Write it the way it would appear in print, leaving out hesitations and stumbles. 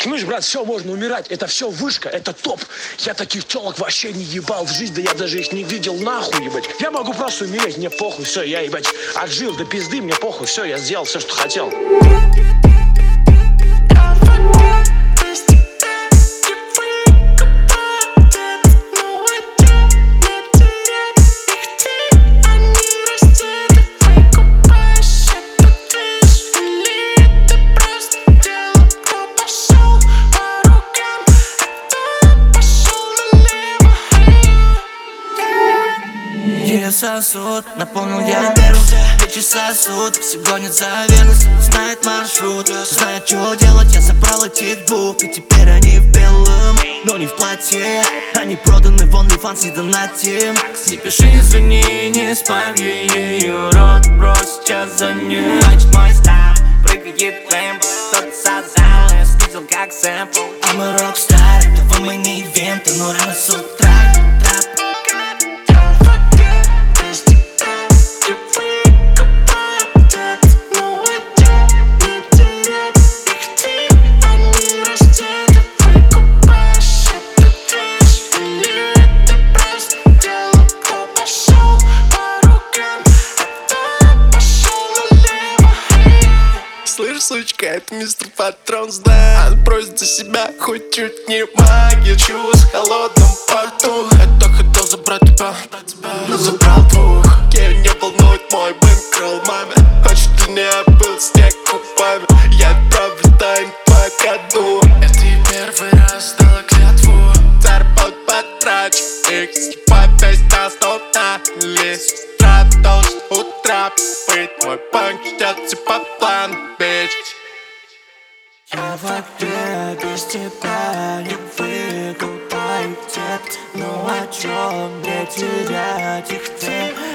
Слышь, брат, все, можно умирать. Это все вышка, это топ. Я таких телок вообще не ебал в жизнь, да я даже их не видел нахуй, ебать. Я могу просто умереть, мне похуй, все, я, ебать, отжил до пизды, мне похуй, все, я сделал все, что хотел. Сосуд, наполнил я меру. Плечи сосуд, все гонят за верность. Знает маршрут, знает, что делать. Я забрал этих двух, и теперь они в белом, но не в платье. Они проданы в OnlyFans и донатим. Не пиши извини, не спам ее рот, брось сейчас за ним. Значит мой стайл, прыгает темп. Тот создал, я спиздил как сэмпл. I'm a rockstar, этого мы не ивенты, но рано с утра. Слышь, сучка, это мистер Патрон, да. Он просит за себя хоть чуть не магия. Чего с холодным порту. Это хотел забрать тебя, но забрал двух. Ее не волнует мой бэнкролл, маме. Хочет ты не был снег купами. Я отправлю тайм по коду. Это и первый раз дала клятву. Заработ потрачу их. Скипай весь на стол на лист. Должен утра быть. Мой панк ждет все по плану, бич. Я в воде без тебя не выйду, дай где-то. Ну о чем мне терять их?